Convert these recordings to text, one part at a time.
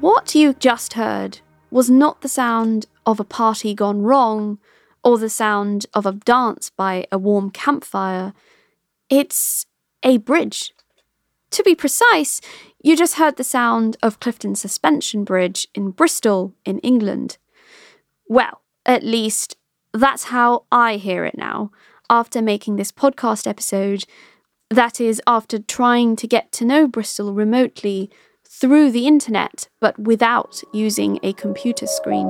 What you just heard was not the sound of a party gone wrong or the sound of a dance by a warm campfire. It's a bridge. To be precise, you just heard the sound of Clifton Suspension Bridge in Bristol, in England. Well, at least that's how I hear it now, after making this podcast episode. That is, after trying to get to know Bristol remotely through the internet, but without using a computer screen.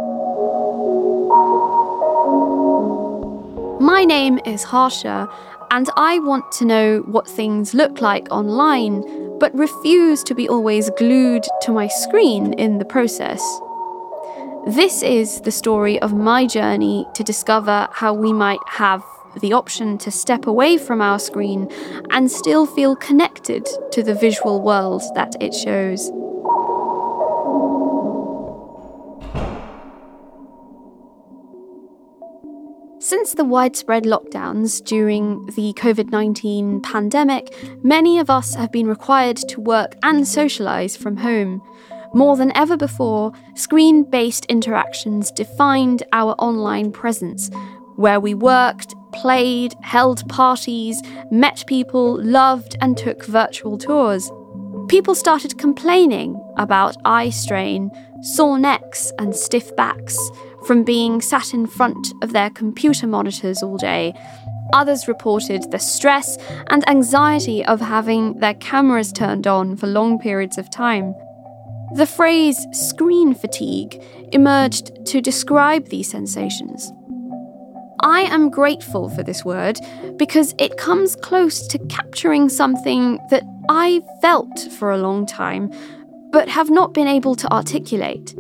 My name is Harsha, and I want to know what things look like online, but refuse to be always glued to my screen in the process. This is the story of my journey to discover how we might have the option to step away from our screen and still feel connected to the visual world that it shows. Since the widespread lockdowns during the COVID-19 pandemic, many of us have been required to work and socialise from home. More than ever before, screen-based interactions defined our online presence, where we worked, played, held parties, met people, loved and took virtual tours. People started complaining about eye strain, sore necks and stiff backs from being sat in front of their computer monitors all day. Others reported the stress and anxiety of having their cameras turned on for long periods of time. The phrase screen fatigue emerged to describe these sensations. I am grateful for this word because it comes close to capturing something that I felt for a long time, but have not been able to articulate.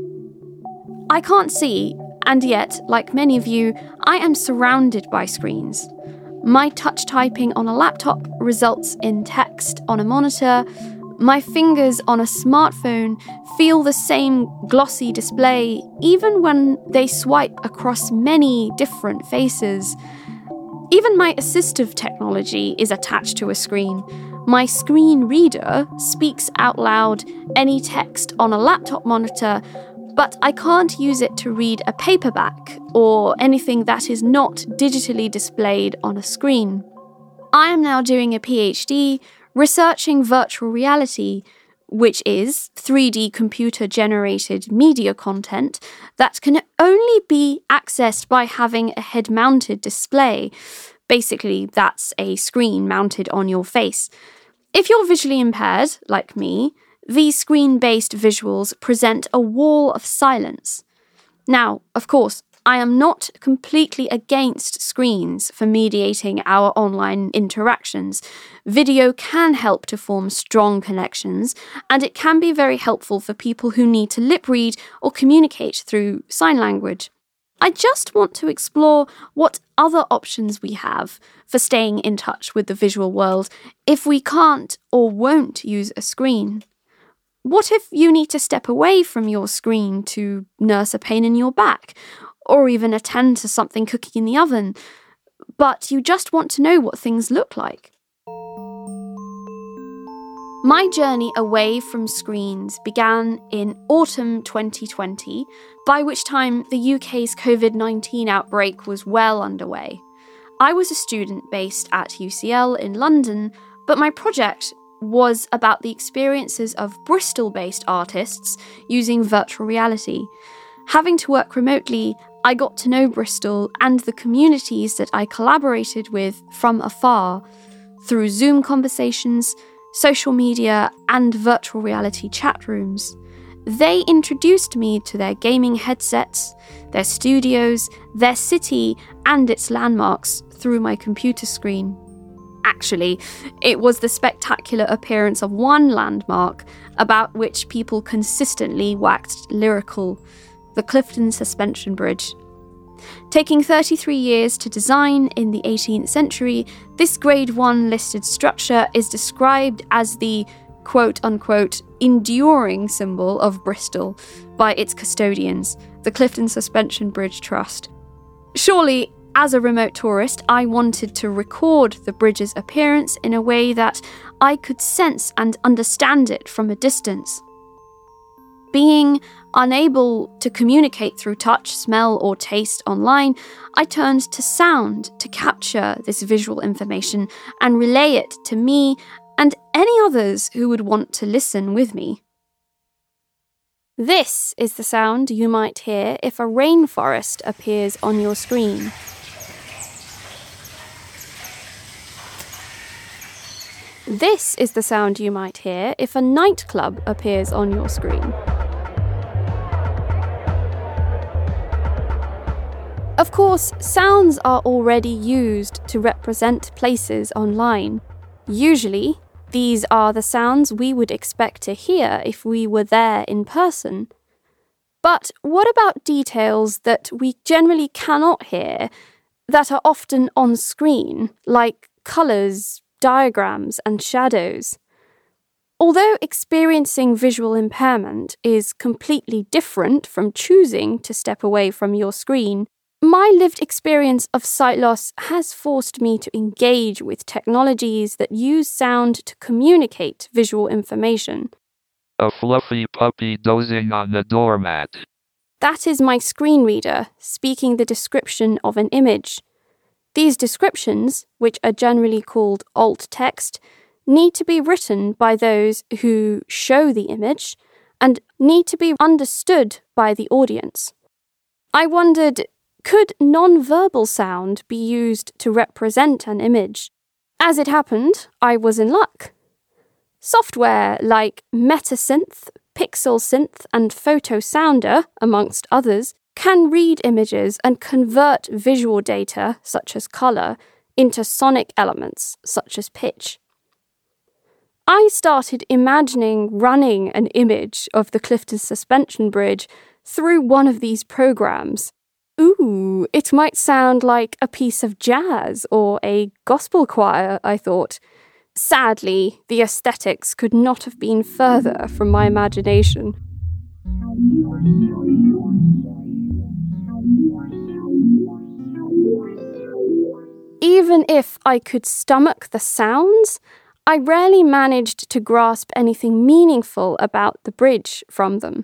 I can't see, and yet, like many of you, I am surrounded by screens. My touch typing on a laptop results in text on a monitor. My fingers on a smartphone feel the same glossy display even when they swipe across many different faces. Even my assistive technology is attached to a screen. My screen reader speaks out loud any text on a laptop monitor, but I can't use it to read a paperback or anything that is not digitally displayed on a screen. I am now doing a PhD researching virtual reality, which is 3D computer-generated media content that can only be accessed by having a head-mounted display. Basically, that's a screen mounted on your face. If you're visually impaired, like me, these screen-based visuals present a wall of silence. Now, of course, I am not completely against screens for mediating our online interactions. Video can help to form strong connections, and it can be very helpful for people who need to lip read or communicate through sign language. I just want to explore what other options we have for staying in touch with the visual world if we can't or won't use a screen. What if you need to step away from your screen to nurse a pain in your back, or even attend to something cooking in the oven, but you just want to know what things look like? My journey away from screens began in autumn 2020, by which time the UK's COVID-19 outbreak was well underway. I was a student based at UCL in London, but my project was about the experiences of Bristol-based artists using virtual reality. Having to work remotely, I got to know Bristol and the communities that I collaborated with from afar through Zoom conversations, social media, and virtual reality chat rooms. They introduced me to their gaming headsets, their studios, their city, and its landmarks through my computer screen. Actually, it was the spectacular appearance of one landmark about which people consistently waxed lyrical: the Clifton Suspension Bridge. Taking 33 years to design in the 18th century, this Grade 1 listed structure is described as the quote-unquote enduring symbol of Bristol by its custodians, the Clifton Suspension Bridge Trust. Surely, as a remote tourist, I wanted to record the bridge's appearance in a way that I could sense and understand it from a distance. Being unable to communicate through touch, smell, or taste online, I turned to sound to capture this visual information and relay it to me and any others who would want to listen with me. This is the sound you might hear if a rainforest appears on your screen. This is the sound you might hear if a nightclub appears on your screen. Of course, sounds are already used to represent places online. Usually, these are the sounds we would expect to hear if we were there in person. But what about details that we generally cannot hear, that are often on screen, like colours, diagrams, and shadows? Although experiencing visual impairment is completely different from choosing to step away from your screen, my lived experience of sight loss has forced me to engage with technologies that use sound to communicate visual information. A fluffy puppy dozing on the doormat. That is my screen reader speaking the description of an image. These descriptions, which are generally called alt text, need to be written by those who show the image and need to be understood by the audience. I wondered, could non-verbal sound be used to represent an image? As it happened, I was in luck. Software like Metasynth, PixelSynth, and PhotoSounder, amongst others, can read images and convert visual data, such as colour, into sonic elements, such as pitch. I started imagining running an image of the Clifton Suspension Bridge through one of these programs. Ooh, it might sound like a piece of jazz or a gospel choir, I thought. Sadly, the aesthetics could not have been further from my imagination. Even if I could stomach the sounds, I rarely managed to grasp anything meaningful about the bridge from them.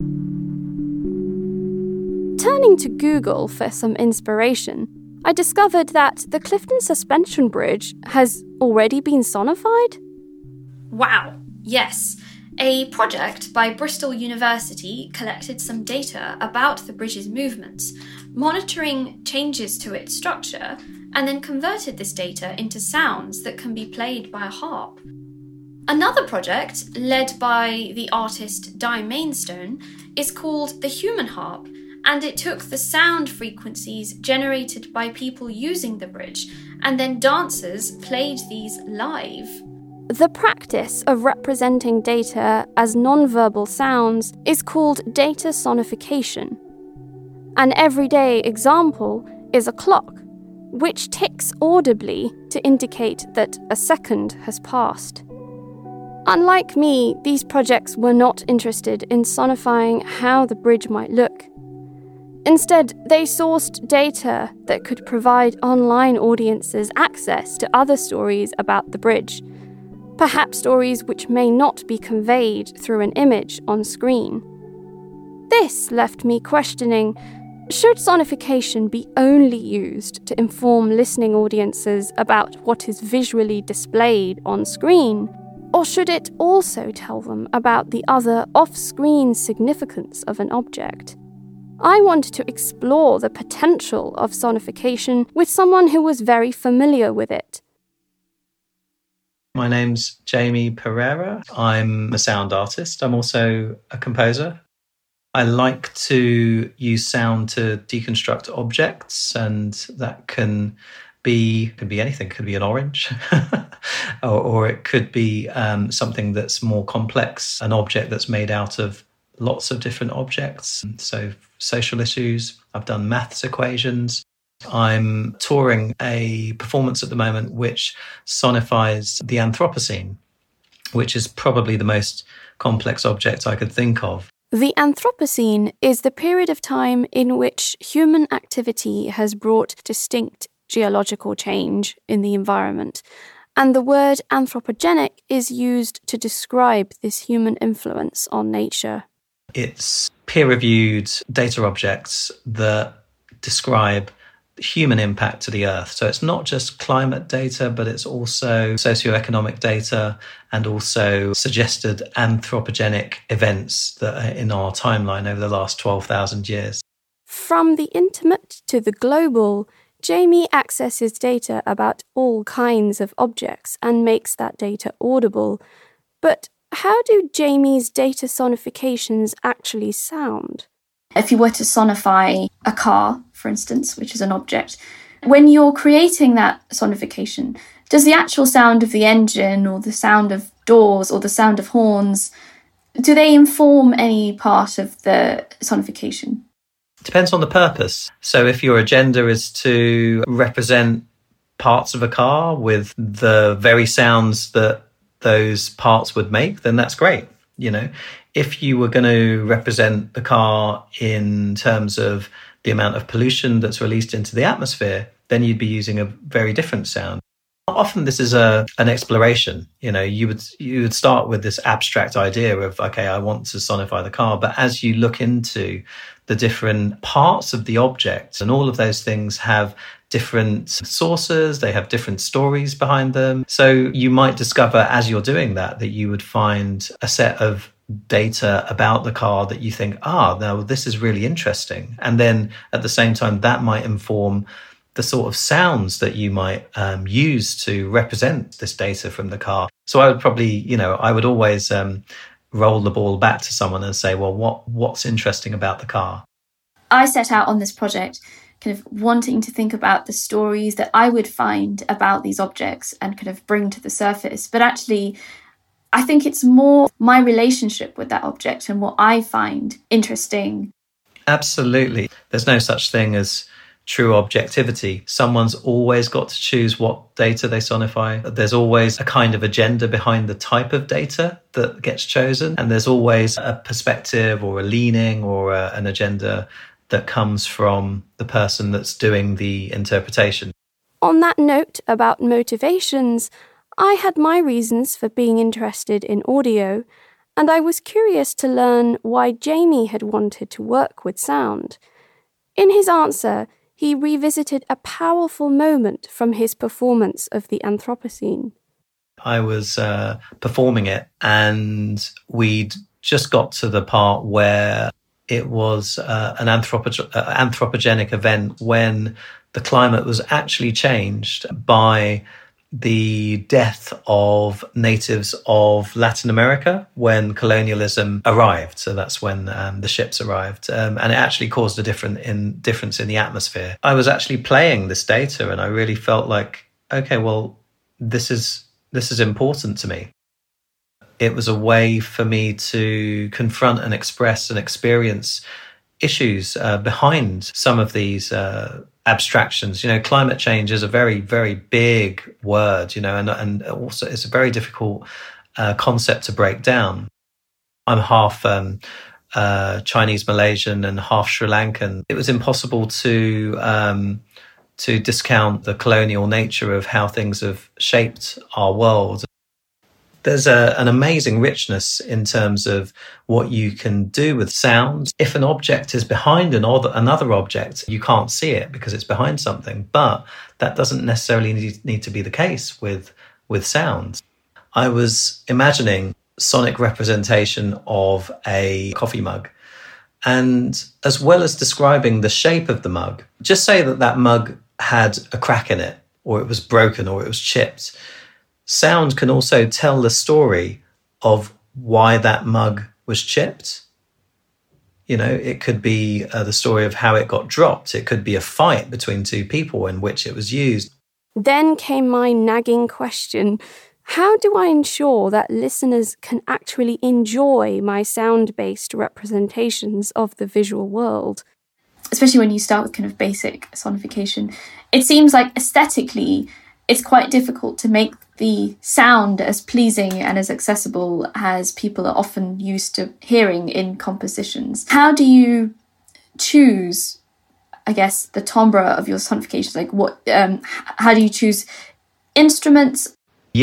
Turning to Google for some inspiration, I discovered that the Clifton Suspension Bridge has already been sonified. Wow, yes. A project by Bristol University collected some data about the bridge's movements, monitoring changes to its structure, and then converted this data into sounds that can be played by a harp. Another project, led by the artist Di Mainstone, is called the Human Harp, and it took the sound frequencies generated by people using the bridge, and then dancers played these live. The practice of representing data as non-verbal sounds is called data sonification. An everyday example is a clock, which ticks audibly to indicate that a second has passed. Unlike me, these projects were not interested in sonifying how the bridge might look. Instead, they sourced data that could provide online audiences access to other stories about the bridge, perhaps stories which may not be conveyed through an image on screen. This left me questioning, should sonification be only used to inform listening audiences about what is visually displayed on screen, or should it also tell them about the other off-screen significance of an object? I wanted to explore the potential of sonification with someone who was very familiar with it. My name's Jamie Pereira. I'm a sound artist. I'm also a composer. I like to use sound to deconstruct objects, and that can be anything. It could be an orange, or it could be something that's more complex, an object that's made out of lots of different objects. So social issues, I've done maths equations. I'm touring a performance at the moment which sonifies the Anthropocene, which is probably the most complex object I could think of. The Anthropocene is the period of time in which human activity has brought distinct geological change in the environment, and the word anthropogenic is used to describe this human influence on nature. It's peer-reviewed data objects that describe human impact to the Earth. So it's not just climate data, but it's also socioeconomic data and also suggested anthropogenic events that are in our timeline over the last 12,000 years. From the intimate to the global, Jamie accesses data about all kinds of objects and makes that data audible. But how do Jamie's data sonifications actually sound? If you were to sonify a car, for instance, which is an object, when you're creating that sonification, does the actual sound of the engine or the sound of doors or the sound of horns, do they inform any part of the sonification? Depends on the purpose. So if your agenda is to represent parts of a car with the very sounds that those parts would make, then that's great. You know, if you were going to represent the car in terms of the amount of pollution that's released into the atmosphere, then you'd be using a very different sound. Often this is an exploration. You know, you would start with this abstract idea of, okay, I want to sonify the car. But as you look into the different parts of the object, and all of those things have different sources, they have different stories behind them. So you might discover as you're doing that you would find a set of data about the car that you think, now this is really interesting. And then at the same time, that might inform the sort of sounds that you might use to represent this data from the car. So I would probably, I would always roll the ball back to someone and say, well, what's interesting about the car? I set out on this project kind of wanting to think about the stories that I would find about these objects and kind of bring to the surface. But actually, I think it's more my relationship with that object and what I find interesting. Absolutely. There's no such thing as true objectivity. Someone's always got to choose what data they sonify. There's always a kind of agenda behind the type of data that gets chosen. And there's always a perspective or a leaning or an agenda that comes from the person that's doing the interpretation. On that note about motivations, I had my reasons for being interested in audio, and I was curious to learn why Jamie had wanted to work with sound. In his answer, he revisited a powerful moment from his performance of the Anthropocene. I was performing it, and we'd just got to the part where it was an anthropogenic event when the climate was actually changed by the death of natives of Latin America when colonialism arrived. So that's when the ships arrived. And it actually caused a difference in the atmosphere. I was actually playing this data and I really felt like, okay, well, this is important to me. It was a way for me to confront and express and experience issues behind some of these abstractions. Climate change is a very, very big word, and also it's a very difficult concept to break down. I'm half Chinese Malaysian and half Sri Lankan. It was impossible to discount the colonial nature of how things have shaped our world. There's an amazing richness in terms of what you can do with sound. If an object is behind another object, you can't see it because it's behind something. But that doesn't necessarily need to be the case with sound. I was imagining sonic representation of a coffee mug. And as well as describing the shape of the mug, just say that mug had a crack in it, or it was broken, or it was chipped. Sound can also tell the story of why that mug was chipped. It could be the story of how it got dropped. It could be a fight between two people in which it was used. Then came my nagging question. How do I ensure that listeners can actually enjoy my sound-based representations of the visual world? Especially when you start with kind of basic sonification. It seems like aesthetically, it's quite difficult to make the sound as pleasing and as accessible as people are often used to hearing in compositions. How do you choose, I guess, the timbre of your sonifications? Like how do you choose instruments? Yes,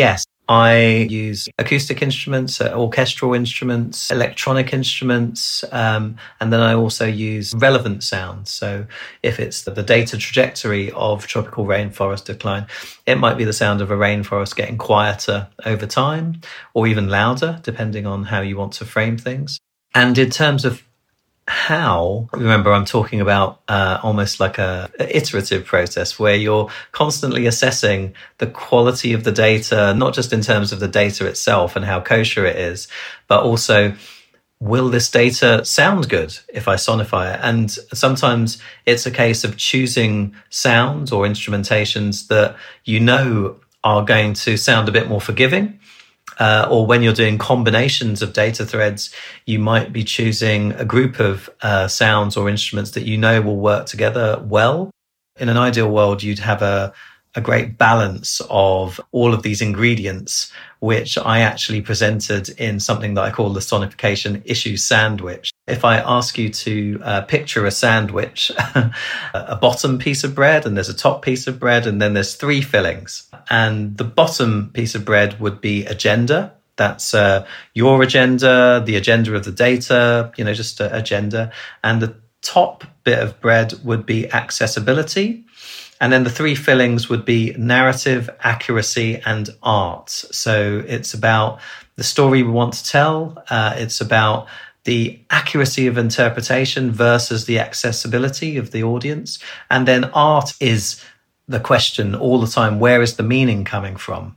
I use acoustic instruments, orchestral instruments, electronic instruments, and then I also use relevant sounds. So if it's the data trajectory of tropical rainforest decline, it might be the sound of a rainforest getting quieter over time or even louder, depending on how you want to frame things. And in terms of how, remember, I'm talking about almost like a iterative process where you're constantly assessing the quality of the data, not just in terms of the data itself and how kosher it is, but also, will this data sound good if I sonify it? And sometimes it's a case of choosing sounds or instrumentations that you know are going to sound a bit more forgiving. Or when you're doing combinations of data threads, you might be choosing a group of sounds or instruments that you know will work together well. In an ideal world, you'd have a great balance of all of these ingredients, which I actually presented in something that I call the sonification issue sandwich. If I ask you to picture a sandwich, a bottom piece of bread, and there's a top piece of bread, and then there's three fillings. And the bottom piece of bread would be agenda. That's your agenda, the agenda of the data, just an agenda. And the top bit of bread would be accessibility. And then the three fillings would be narrative, accuracy, and art. So it's about the story we want to tell. It's about the accuracy of interpretation versus the accessibility of the audience. And then art is the question all the time, where is the meaning coming from?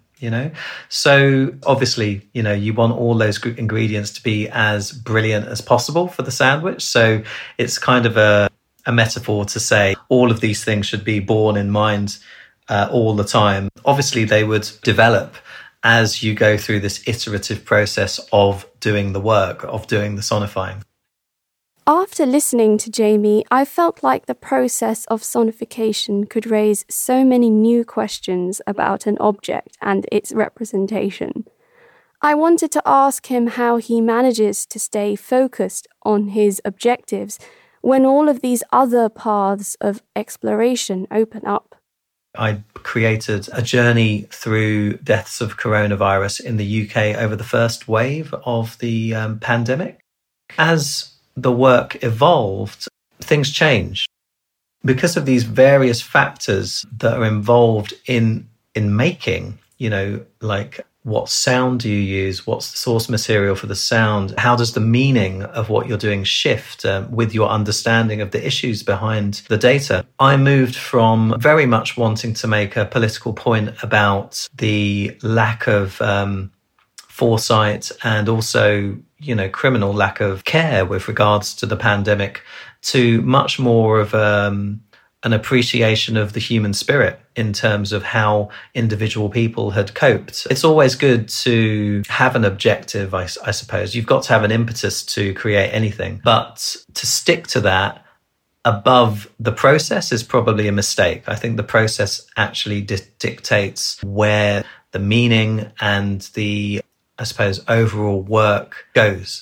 So obviously, you want all those ingredients to be as brilliant as possible for the sandwich. So it's kind of a metaphor to say all of these things should be borne in mind all the time. Obviously, they would develop as you go through this iterative process of doing the work, of doing the sonifying. After listening to Jamie, I felt like the process of sonification could raise so many new questions about an object and its representation. I wanted to ask him how he manages to stay focused on his objectives when all of these other paths of exploration open up. I created a journey through deaths of coronavirus in the UK over the first wave of the pandemic. As the work evolved, things changed. Because of these various factors that are involved in making, like what sound do you use? What's the source material for the sound? How does the meaning of what you're doing shift with your understanding of the issues behind the data? I moved from very much wanting to make a political point about the lack of foresight and also, criminal lack of care with regards to the pandemic to much more of an appreciation of the human spirit in terms of how individual people had coped. It's always good to have an objective, I suppose. You've got to have an impetus to create anything. But to stick to that above the process is probably a mistake. I think the process actually dictates where the meaning and the, I suppose, overall work goes.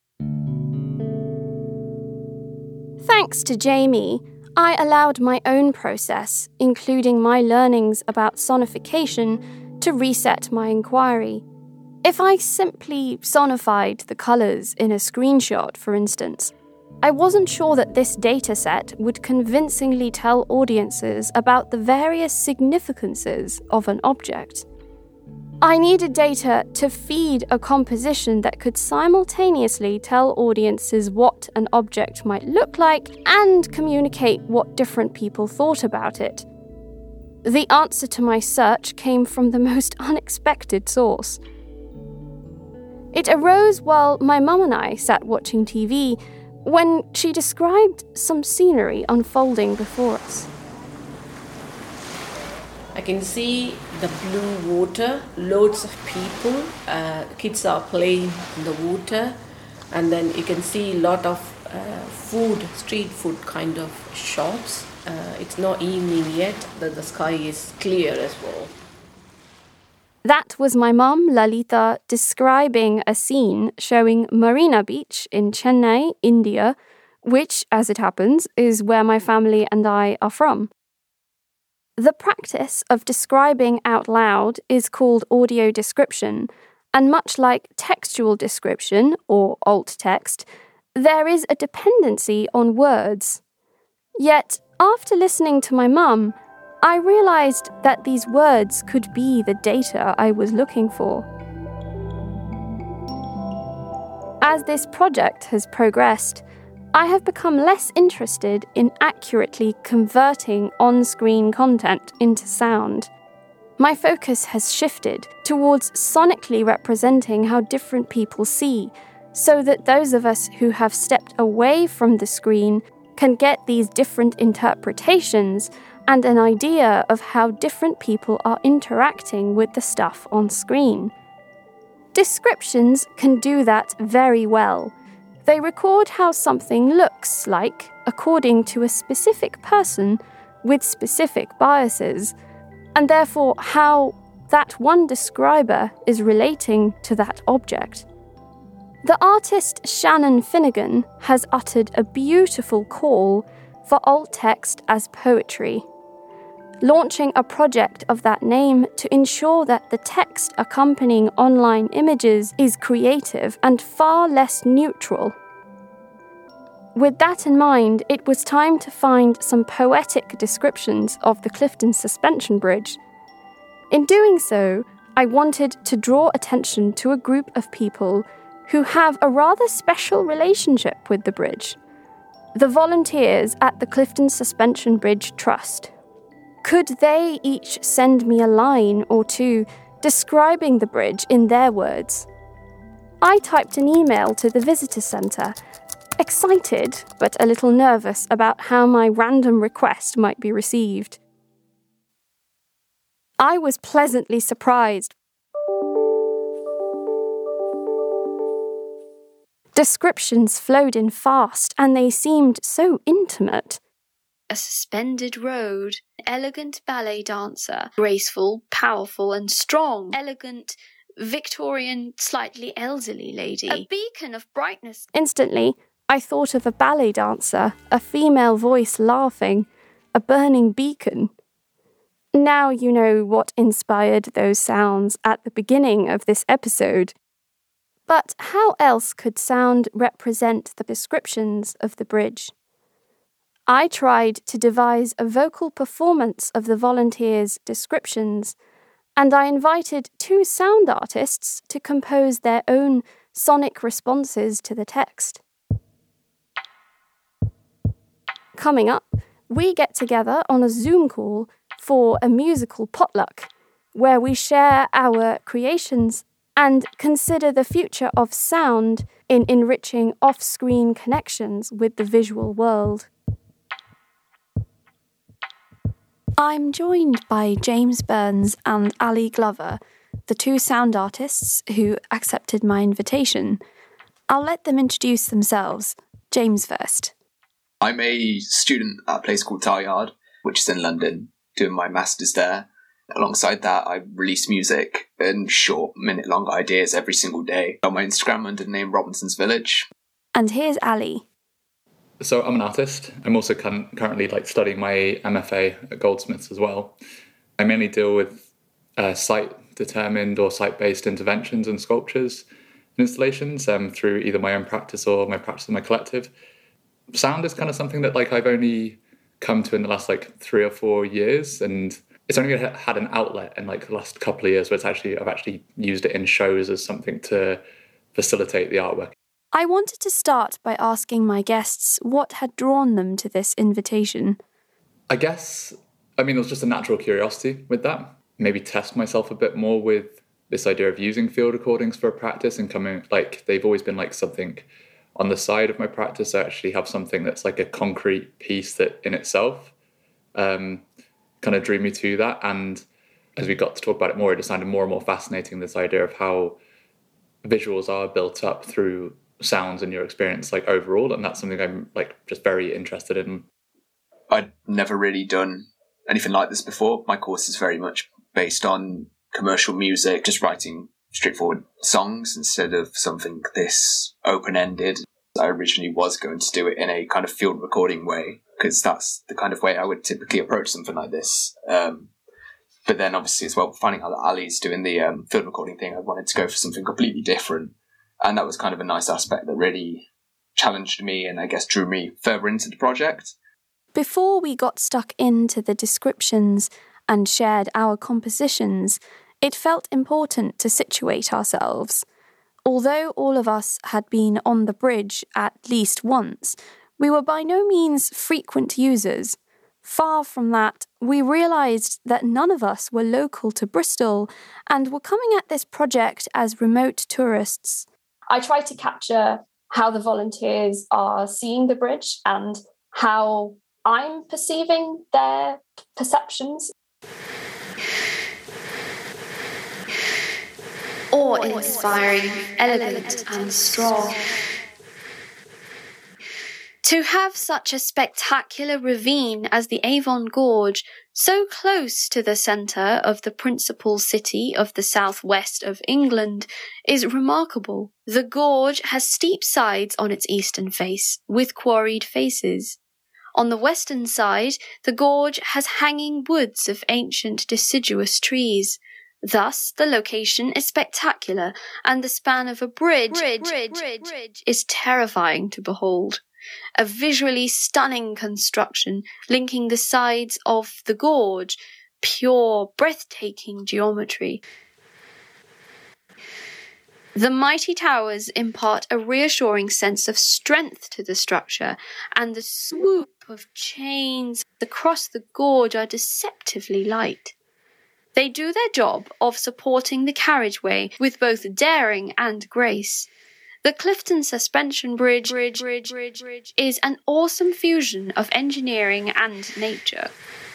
Thanks to Jamie, I allowed my own process, including my learnings about sonification, to reset my inquiry. If I simply sonified the colours in a screenshot, for instance, I wasn't sure that this dataset would convincingly tell audiences about the various significances of an object. I needed data to feed a composition that could simultaneously tell audiences what an object might look like and communicate what different people thought about it. The answer to my search came from the most unexpected source. It arose while my mum and I sat watching TV when she described some scenery unfolding before us. I can see the blue water, loads of people, kids are playing in the water, and then you can see a lot of street food kind of shops. It's not evening yet, but the sky is clear as well. That was my mum, Lalita, describing a scene showing Marina Beach in Chennai, India, which, as it happens, is where my family and I are from. The practice of describing out loud is called audio description, and much like textual description, or alt text, there is a dependency on words. Yet, after listening to my mum, I realised that these words could be the data I was looking for. As this project has progressed, I have become less interested in accurately converting on-screen content into sound. My focus has shifted towards sonically representing how different people see, so that those of us who have stepped away from the screen can get these different interpretations and an idea of how different people are interacting with the stuff on screen. Descriptions can do that very well. They record how something looks like according to a specific person with specific biases, and therefore how that one describer is relating to that object. The artist Shannon Finnegan has uttered a beautiful call for alt text as poetry, launching a project of that name to ensure that the text accompanying online images is creative and far less neutral. With that in mind, it was time to find some poetic descriptions of the Clifton Suspension Bridge. In doing so, I wanted to draw attention to a group of people who have a rather special relationship with the bridge: the volunteers at the Clifton Suspension Bridge Trust. Could they each send me a line or two describing the bridge in their words? I typed an email to the visitor centre, excited but a little nervous about how my random request might be received. I was pleasantly surprised. Descriptions flowed in fast, and they seemed so intimate. A suspended road, elegant ballet dancer, graceful, powerful and strong, elegant, Victorian, slightly elderly lady, a beacon of brightness. Instantly, I thought of a ballet dancer, a female voice laughing, a burning beacon. Now you know what inspired those sounds at the beginning of this episode. But how else could sound represent the descriptions of the bridge? I tried to devise a vocal performance of the volunteers' descriptions, and I invited 2 sound artists to compose their own sonic responses to the text. Coming up, we get together on a Zoom call for a musical potluck, where we share our creations and consider the future of sound in enriching off-screen connections with the visual world. I'm joined by James Burns and Ali Glover, the 2 sound artists who accepted my invitation. I'll let them introduce themselves. James first. I'm a student at a place called Talyard, which is in London, doing my master's there. Alongside that, I release music and short, minute-long ideas every single day on my Instagram under the name Robinson's Village. And here's Ali. So I'm an artist. I'm also currently studying my MFA at Goldsmiths as well. I mainly deal with site-determined or site-based interventions and sculptures and installations through either my own practice or my practice in my collective. Sound is kind of something that I've only come to in the last 3 or 4 years, and it's only had an outlet in the last couple of years where I've actually used it in shows as something to facilitate the artwork. I wanted to start by asking my guests what had drawn them to this invitation. I guess, it was just a natural curiosity with that. Maybe test myself a bit more with this idea of using field recordings for a practice and coming, they've always been something on the side of my practice. I actually have something that's a concrete piece that in itself kind of drew me to that. And as we got to talk about it more, it just sounded more and more fascinating, this idea of how visuals are built up through sounds and your experience overall. And that's something I'm just very interested in. I'd never really done anything like this before. My course is very much based on commercial music, just writing straightforward songs instead of something this open-ended. I originally was going to do it in a kind of field recording way, because that's the kind of way I would typically approach something like this. But then obviously as well, finding out that Ali's doing the field recording thing, I wanted to go for something completely different. And that was kind of a nice aspect that really challenged me and I guess drew me further into the project. Before we got stuck into the descriptions and shared our compositions, it felt important to situate ourselves. Although all of us had been on the bridge at least once, we were by no means frequent users. Far from that, we realised that none of us were local to Bristol and were coming at this project as remote tourists. I try to capture how the volunteers are seeing the bridge and how I'm perceiving their perceptions. Awe-inspiring, elegant and strong. To have such a spectacular ravine as the Avon Gorge so close to the centre of the principal city of the southwest of England is remarkable. The gorge has steep sides on its eastern face, with quarried faces. On the western side, the gorge has hanging woods of ancient deciduous trees. Thus, the location is spectacular, and the span of a bridge is terrifying to behold. A visually stunning construction linking the sides of the gorge, pure, breathtaking geometry. The mighty towers impart a reassuring sense of strength to the structure, and the swoop of chains across the gorge are deceptively light. They do their job of supporting the carriageway with both daring and grace. The Clifton Suspension Bridge is an awesome fusion of engineering and nature.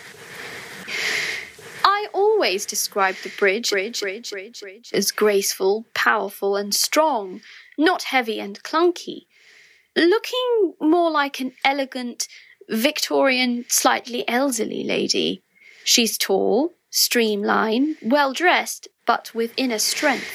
I always describe the bridge as graceful, powerful and strong, not heavy and clunky, looking more like an elegant, Victorian, slightly elderly lady. She's tall, streamlined, well-dressed, but with inner strength.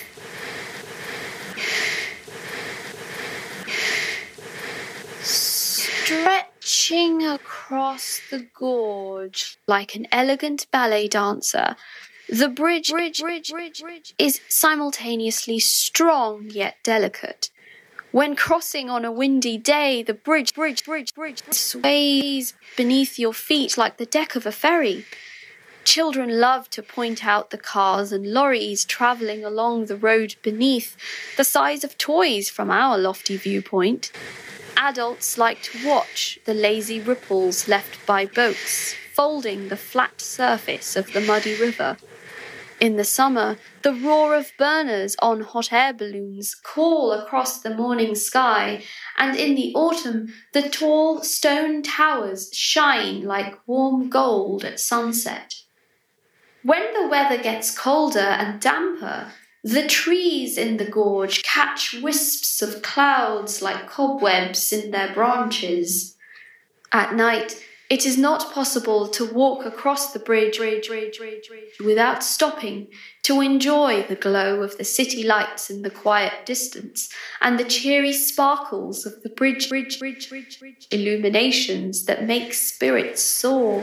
Stretching across the gorge like an elegant ballet dancer, the bridge is simultaneously strong yet delicate. When crossing on a windy day, the bridge sways beneath your feet like the deck of a ferry. Children love to point out the cars and lorries travelling along the road beneath, the size of toys from our lofty viewpoint. Adults like to watch the lazy ripples left by boats folding the flat surface of the muddy river. In the summer, the roar of burners on hot air balloons call across the morning sky, and in the autumn, the tall stone towers shine like warm gold at sunset. When the weather gets colder and damper, the trees in the gorge catch wisps of clouds like cobwebs in their branches. At night, it is not possible to walk across the bridge without stopping to enjoy the glow of the city lights in the quiet distance and the cheery sparkles of the bridge illuminations that make spirits soar.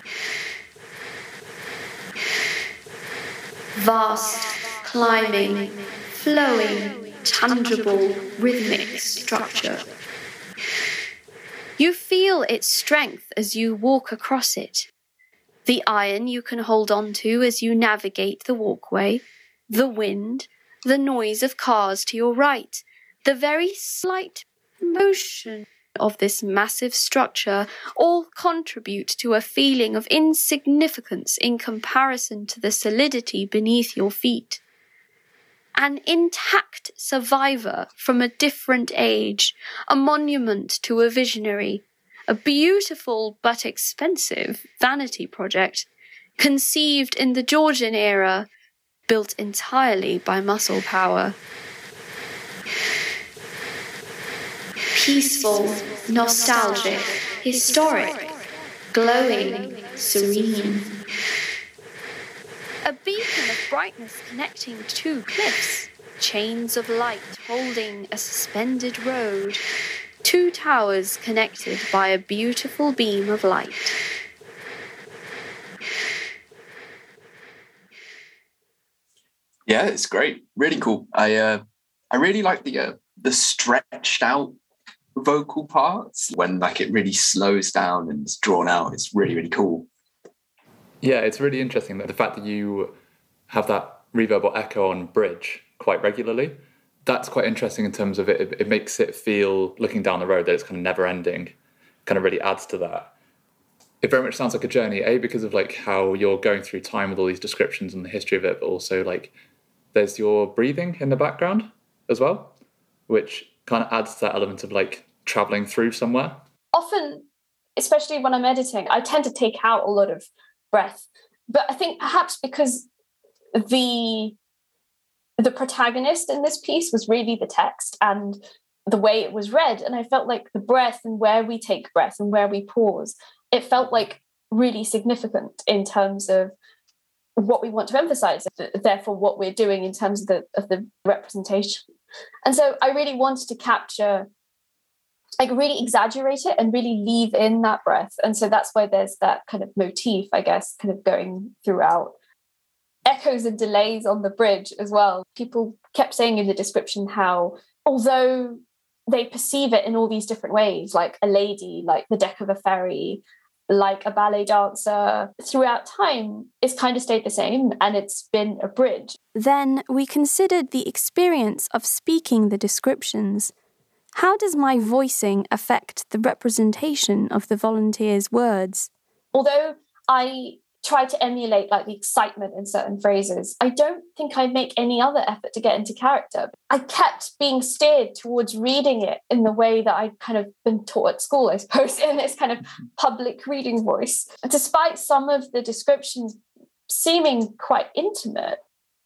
Vast, climbing, flowing, tangible, rhythmic structure. You feel its strength as you walk across it. The iron you can hold on to as you navigate the walkway, the wind, the noise of cars to your right, the very slight motion of this massive structure all contribute to a feeling of insignificance in comparison to the solidity beneath your feet. An intact survivor from a different age, a monument to a visionary, a beautiful but expensive vanity project, conceived in the Georgian era, built entirely by muscle power. Peaceful, nostalgic, historic, glowing, serene. A beacon of brightness connecting two cliffs, chains of light holding a suspended road. Two towers connected by a beautiful beam of light. Yeah, it's great. Really cool. I really like the stretched out vocal parts when like it really slows down and it's drawn out. It's really, really cool. Yeah, it's really interesting that the fact that you have that reverb or echo on bridge quite regularly, that's quite interesting in terms of it makes it feel, looking down the road, that it's kind of never ending, kind of really adds to that. It very much sounds like a journey, because of like how you're going through time with all these descriptions and the history of it, but also like there's your breathing in the background as well, which kind of adds to that element of like traveling through somewhere. Often, especially when I'm editing, I tend to take out a lot of breath. But I think perhaps because the protagonist in this piece was really the text and the way it was read. And I felt like the breath and where we take breath and where we pause, it felt like really significant in terms of what we want to emphasize, therefore what we're doing in terms of the representation. And so I really wanted to capture, like really exaggerate it and really leave in that breath. And so that's why there's that kind of motif, I guess, kind of going throughout. Echoes and delays on the bridge as well. People kept saying in the description how, although they perceive it in all these different ways, like a lady, like the deck of a ferry, like a ballet dancer, throughout time, it's kind of stayed the same and it's been a bridge. Then we considered the experience of speaking the descriptions. How does my voicing affect the representation of the volunteers' words? Although I try to emulate like the excitement in certain phrases, I don't think I make any other effort to get into character. I kept being steered towards reading it in the way that I'd kind of been taught at school, I suppose, in this kind of public reading voice. Despite some of the descriptions seeming quite intimate,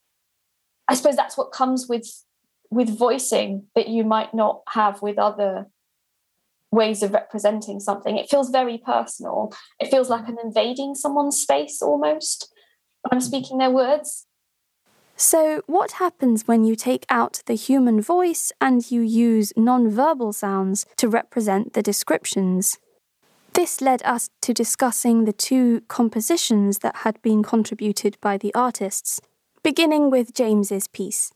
I suppose that's what comes with voicing that you might not have with other ways of representing something. It feels very personal. It feels like I'm invading someone's space almost when I'm speaking their words. So what happens when you take out the human voice and you use non-verbal sounds to represent the descriptions? This led us to discussing the two compositions that had been contributed by the artists, beginning with James's piece.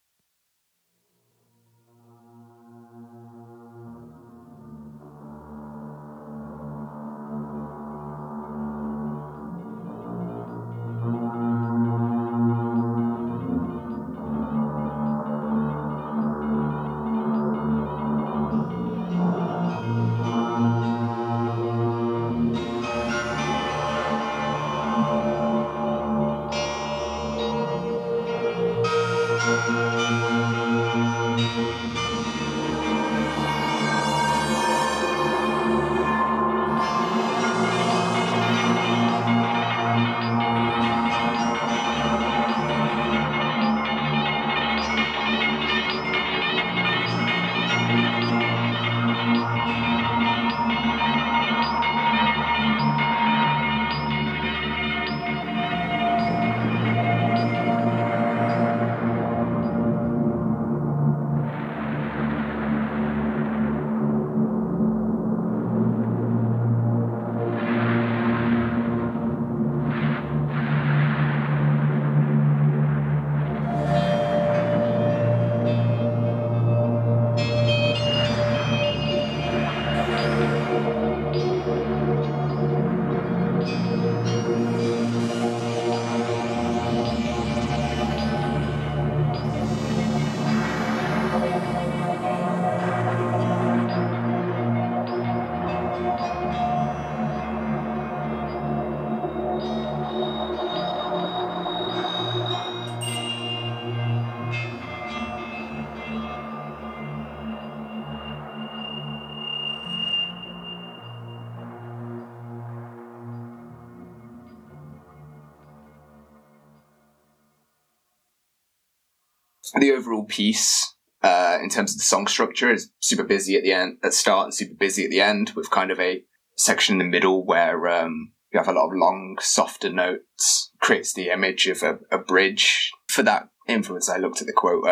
The overall piece, in terms of the song structure, is super busy at the start and super busy at the end, with kind of a section in the middle where you have a lot of long, softer notes, creates the image of a bridge. For that influence, I looked at the quote,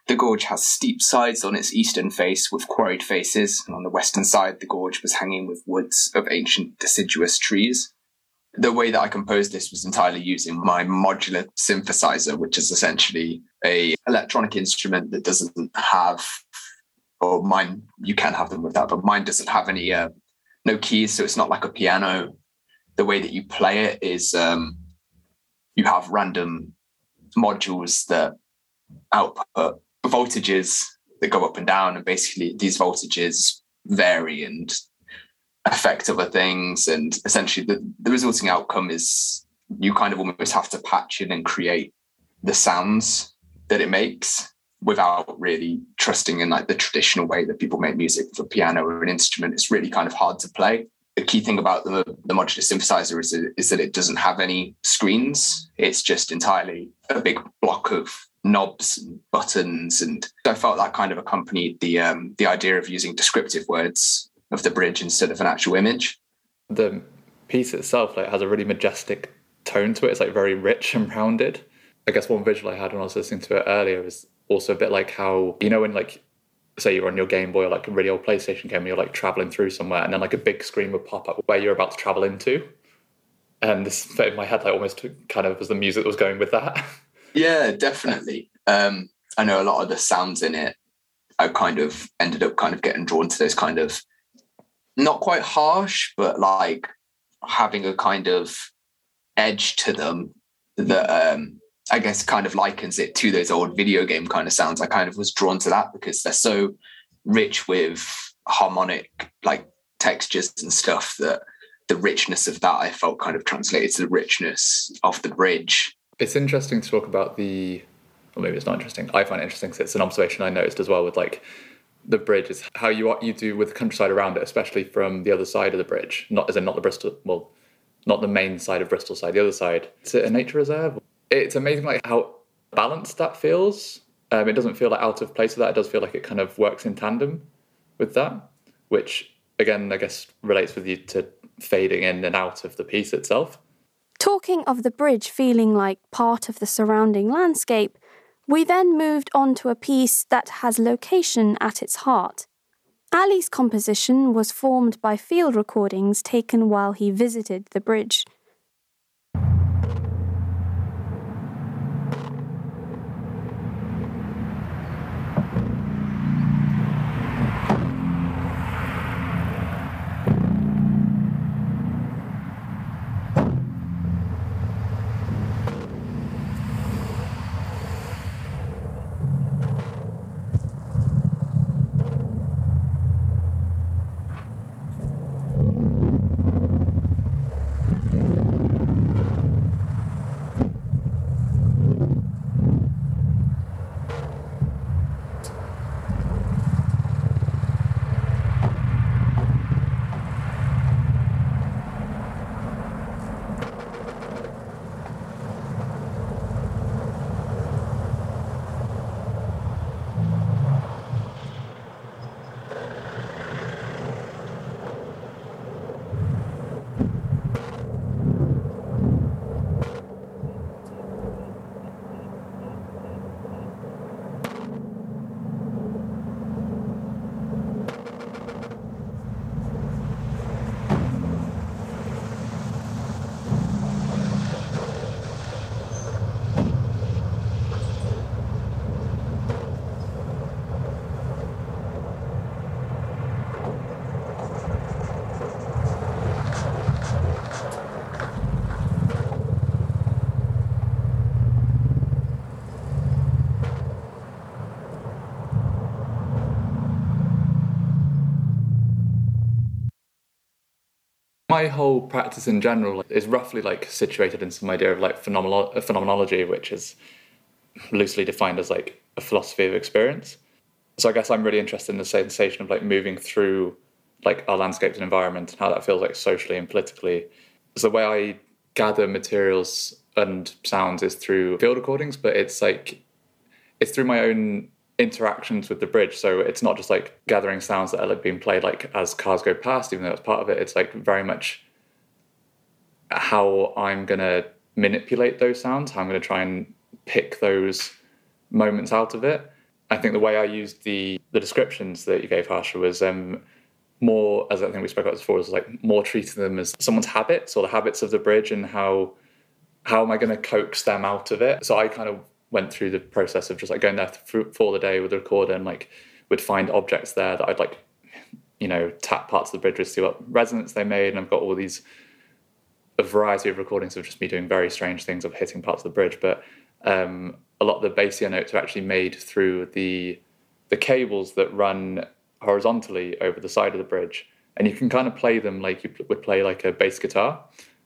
The gorge has steep sides on its eastern face with quarried faces, and on the western side the gorge was hanging with woods of ancient deciduous trees. The way that I composed this was entirely using my modular synthesizer, which is essentially a electronic instrument that doesn't have, or mine, you can have them with that, but mine doesn't have any, no keys, so it's not like a piano. The way that you play it is you have random modules that output voltages that go up and down, and basically these voltages vary and affect other things, and essentially the resulting outcome is you kind of almost have to patch in and create the sounds that it makes without really trusting in like the traditional way that people make music with a piano or an instrument. It's really kind of hard to play. The key thing about the modular synthesizer is that it doesn't have any screens. It's just entirely a big block of knobs and buttons, and I felt that kind of accompanied the idea of using descriptive words of the bridge instead of an actual image. The piece itself has a really majestic tone to it. It's very rich and rounded. I guess one visual I had when I was listening to it earlier was also a bit like how, when say you're on your Game Boy or a really old PlayStation game and you're traveling through somewhere, and then a big screen would pop up where you're about to travel into. And this in my head almost kind of was the music that was going with that. Yeah, definitely. I know a lot of the sounds in it, I kind of ended up getting drawn to those kind of not quite harsh, but having a kind of edge to them that I guess kind of likens it to those old video game kind of sounds. I kind of was drawn to that because they're so rich with harmonic textures and stuff that the richness of that I felt kind of translated to the richness of the bridge. It's interesting to talk about or maybe it's not interesting. I find it interesting because it's an observation I noticed as well with the bridge is how you do with the countryside around it, especially from the other side of the bridge. Not the Bristol, well, not the main side of Bristol side, the other side. It's a nature reserve. It's amazing how balanced that feels. It doesn't feel out of place with that. It does feel like it kind of works in tandem with that, which again, I guess relates with you to fading in and out of the piece itself. Talking of the bridge feeling like part of the surrounding landscape, we then moved on to a piece that has location at its heart. Ali's composition was formed by field recordings taken while he visited the bridge. My whole practice in general is roughly situated in some idea of phenomenology, which is loosely defined as a philosophy of experience. So I guess I'm really interested in the sensation of moving through our landscapes and environment and how that feels socially and politically. So the way I gather materials and sounds is through field recordings, but it's through my own interactions with the bridge. So it's not just gathering sounds that are being played as cars go past, even though it's part of it. It's very much how I'm going to manipulate those sounds, how I'm going to try and pick those moments out of it. I think the way I used the descriptions that you gave, Harsha, was more, as I think we spoke about before, was like more treating them as someone's habits or the habits of the bridge, and how am I going to coax them out of it. So I kind of went through the process of just like going there for the day with the recorder, and like would find objects there that I'd like, tap parts of the bridge to see what resonance they made. And I've got a variety of recordings of just me doing very strange things of hitting parts of the bridge. But a lot of the bassier notes are actually made through the cables that run horizontally over the side of the bridge. And you can kind of play them like you would play like a bass guitar.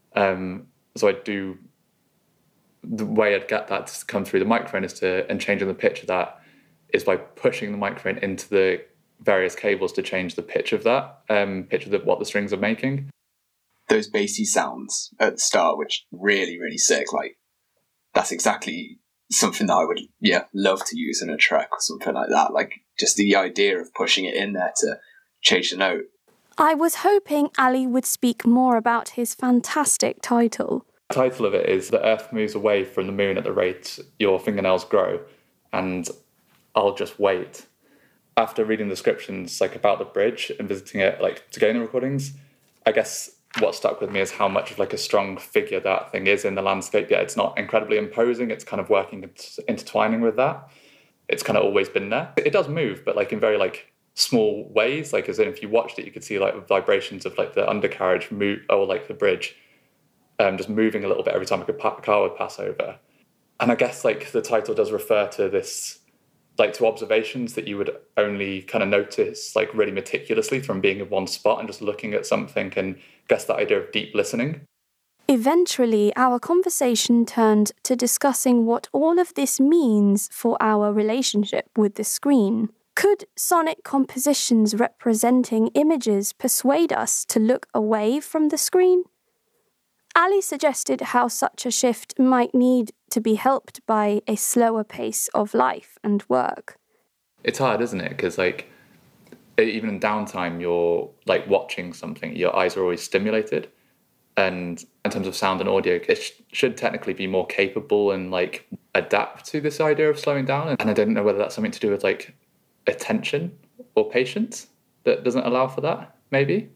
So I'd do, the way I'd get that to come through the microphone and changing the pitch of that is by pushing the microphone into the various cables to change the pitch of that, what the strings are making. Those bassy sounds at the start, which really, really sick. Like, that's exactly something that I would, love to use in a track or something like that. Like, just the idea of pushing it in there to change the note. I was hoping Ali would speak more about his fantastic title. The title of it is "The Earth Moves Away from the Moon at the Rate Your Fingernails Grow, and I'll Just Wait." After reading the descriptions like about the bridge and visiting it like to gain the recordings, I guess what stuck with me is how much of like a strong figure that thing is in the landscape. Yeah, it's not incredibly imposing. It's kind of working, intertwining with that. It's kind of always been there. It does move, but like in very like small ways. Like as in if you watched it, you could see like vibrations of like the undercarriage move, or like the bridge just moving a little bit every time a car would pass over. And I guess like the title does refer to this, like to observations that you would only kind of notice like really meticulously from being in one spot and just looking at something, and guess that idea of deep listening. Eventually, our conversation turned to discussing what all of this means for our relationship with the screen. Could sonic compositions representing images persuade us to look away from the screen? Ali suggested how such a shift might need to be helped by a slower pace of life and work. It's hard, isn't it? Because like even in downtime, you're like watching something, your eyes are always stimulated. And in terms of sound and audio, it should technically be more capable and like adapt to this idea of slowing down. And I don't know whether that's something to do with like attention or patience that doesn't allow for that, maybe.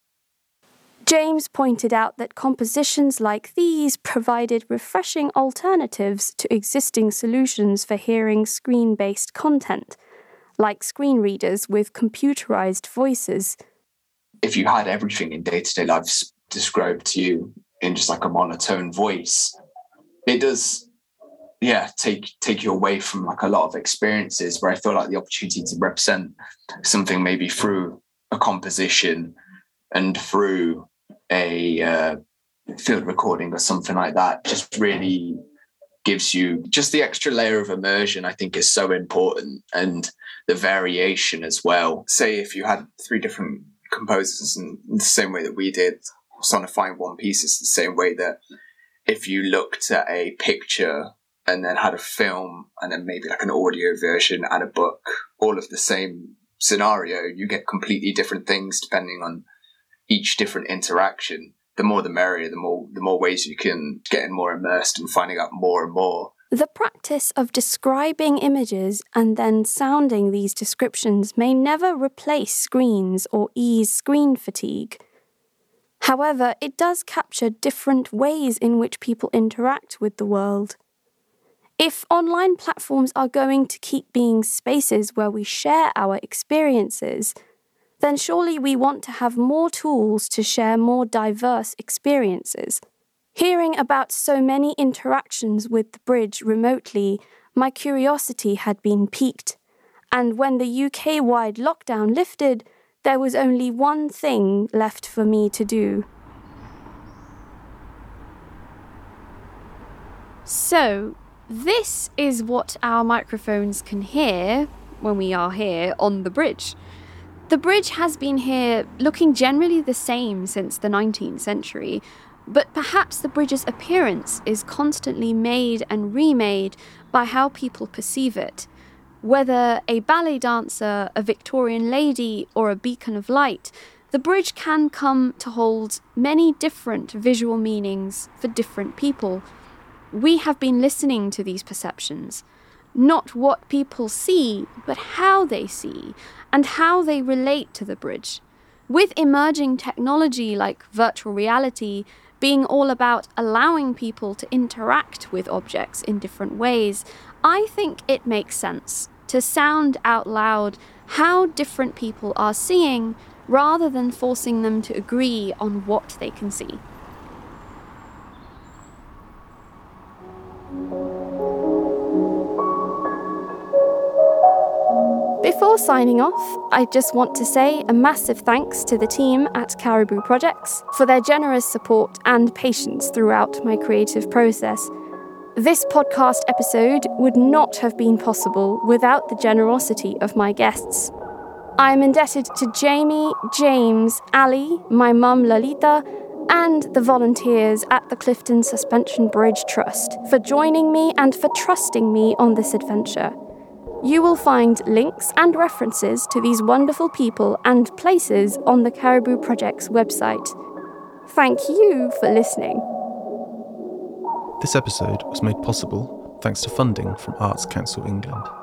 James pointed out that compositions like these provided refreshing alternatives to existing solutions for hearing screen-based content, like screen readers with computerized voices. If you had everything in day-to-day life described to you in just like a monotone voice, it does, take you away from like a lot of experiences where I feel like the opportunity to represent something maybe through a composition and through a field recording or something like that just really gives you just the extra layer of immersion. I think is so important, and the variation as well. Say if you had 3 different composers in the same way that we did sonifying one piece, is the same way that if you looked at a picture and then had a film and then maybe like an audio version and a book, all of the same scenario, you get completely different things depending on each different interaction. The more the merrier, the more ways you can get more immersed and finding out more and more. The practice of describing images and then sounding these descriptions may never replace screens or ease screen fatigue. However, it does capture different ways in which people interact with the world. If online platforms are going to keep being spaces where we share our experiences, then surely we want to have more tools to share more diverse experiences. Hearing about so many interactions with the bridge remotely, my curiosity had been piqued, and when the UK-wide lockdown lifted, there was only one thing left for me to do. So, this is what our microphones can hear when we are here on the bridge. The bridge has been here looking generally the same since the 19th century, but perhaps the bridge's appearance is constantly made and remade by how people perceive it. Whether a ballet dancer, a Victorian lady, or a beacon of light, the bridge can come to hold many different visual meanings for different people. We have been listening to these perceptions, not what people see, but how they see and how they relate to the bridge. With emerging technology like virtual reality being all about allowing people to interact with objects in different ways, I think it makes sense to sound out loud how different people are seeing rather than forcing them to agree on what they can see. Before signing off, I just want to say a massive thanks to the team at Caribou Projects for their generous support and patience throughout my creative process. This podcast episode would not have been possible without the generosity of my guests. I am indebted to Jamie, James, Ali, my mum Lalita, and the volunteers at the Clifton Suspension Bridge Trust for joining me and for trusting me on this adventure. You will find links and references to these wonderful people and places on the Caribou Project's website. Thank you for listening. This episode was made possible thanks to funding from Arts Council England.